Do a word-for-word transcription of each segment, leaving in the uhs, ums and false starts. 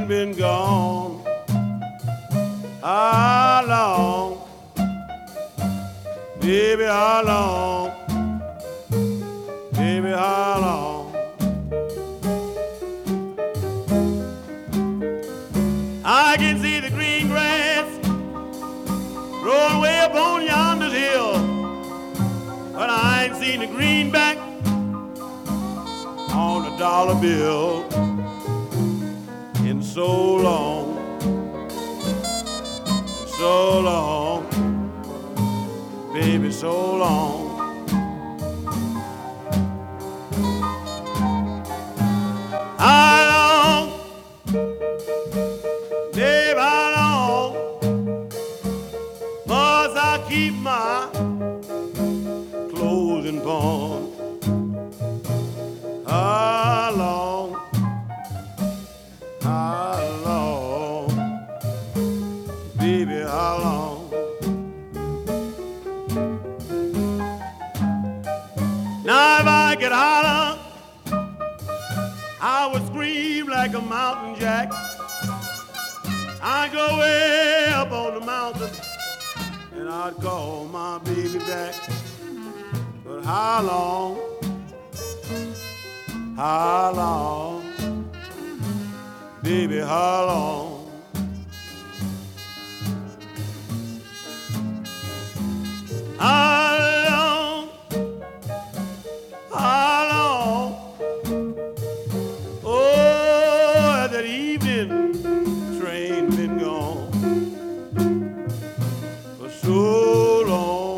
train been gone? How long? Baby, how long? Baby, how long? I can see the green grass growing way up on yonder hill, but I ain't seen the greenback on a dollar bill in so long, so long, baby, so long. How long, babe, how long must I keep my clothes in pawn? How long, how long, baby, how long? Now if I could holler, I would scream like a mountain jack. I'd go way up on the mountain and I'd call my baby back. But how long, how long, baby, how long? How long, how long? Oh, that evening train been gone for so long,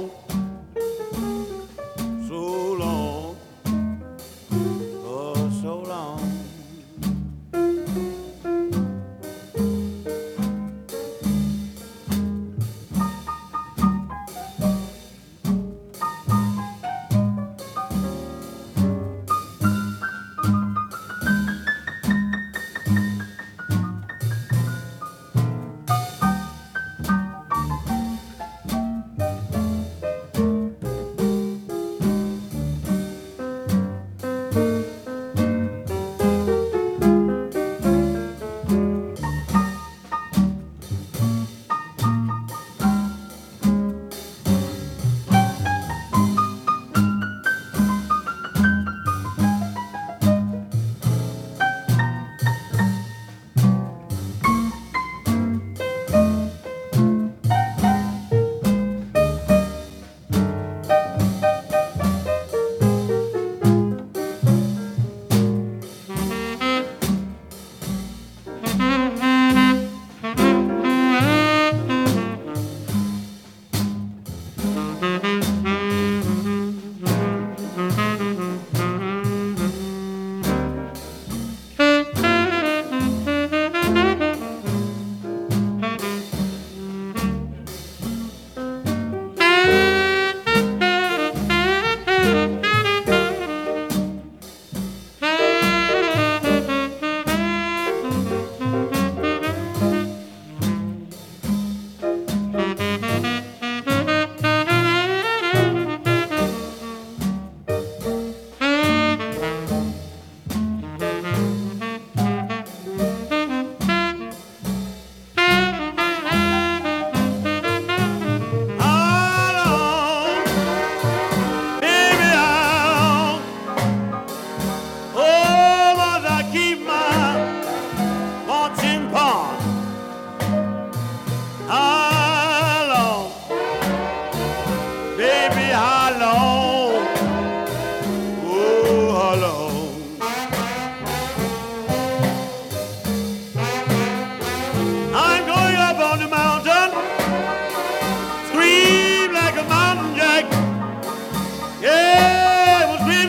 so long, for so long.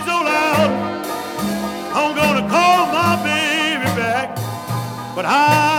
But I